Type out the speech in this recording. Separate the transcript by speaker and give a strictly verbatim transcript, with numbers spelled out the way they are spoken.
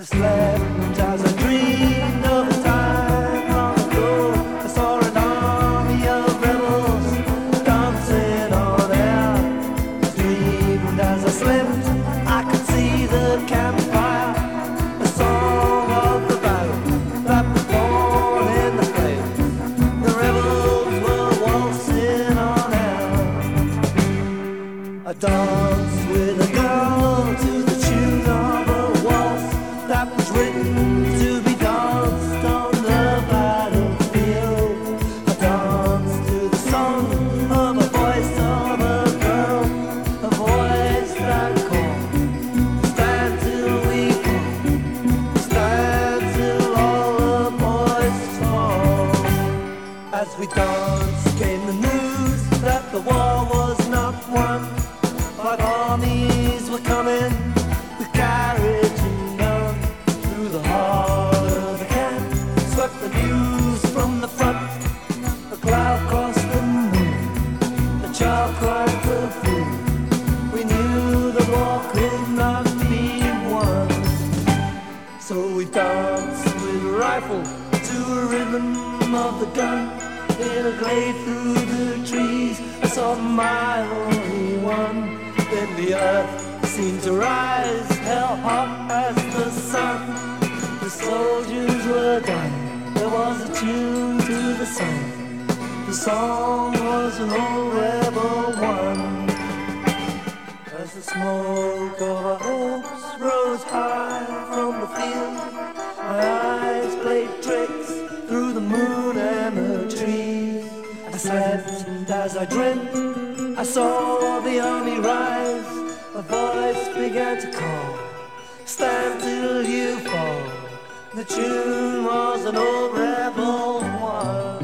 Speaker 1: slept as I dreamed of a time long ago. I saw an army of rebels dancing on air. I dreamed as I slept, I could see the campfire, the song of the battle that was born in the flame. The rebels were waltzing on air. I danced with a girl to the tune of a waltz that was written to be danced on the battlefield. I danced to the song of a voice of a girl, a voice that called, stand till we fall, stand till all the boys fall. As we danced came the news that the war was not won. But armies were coming with carriage and gun through the heart of the camp. Swept the news from the front. A cloud crossed the moon. The child cried the fool. We knew the war could not be won. So we danced with a rifle to a rhythm of the gun. In a glade through the trees, I saw my only one. Then the earth seemed to rise, hell hot as the sun. The soldiers were dying, there was a tune to the song. The song was an old rebel one. As the smoke of our hopes rose high from the field, my eyes played tricks through the moon and the trees. I slept as I dreamt, I saw the army rise. A voice began to call, stand till you fall. The tune was an old rebel one.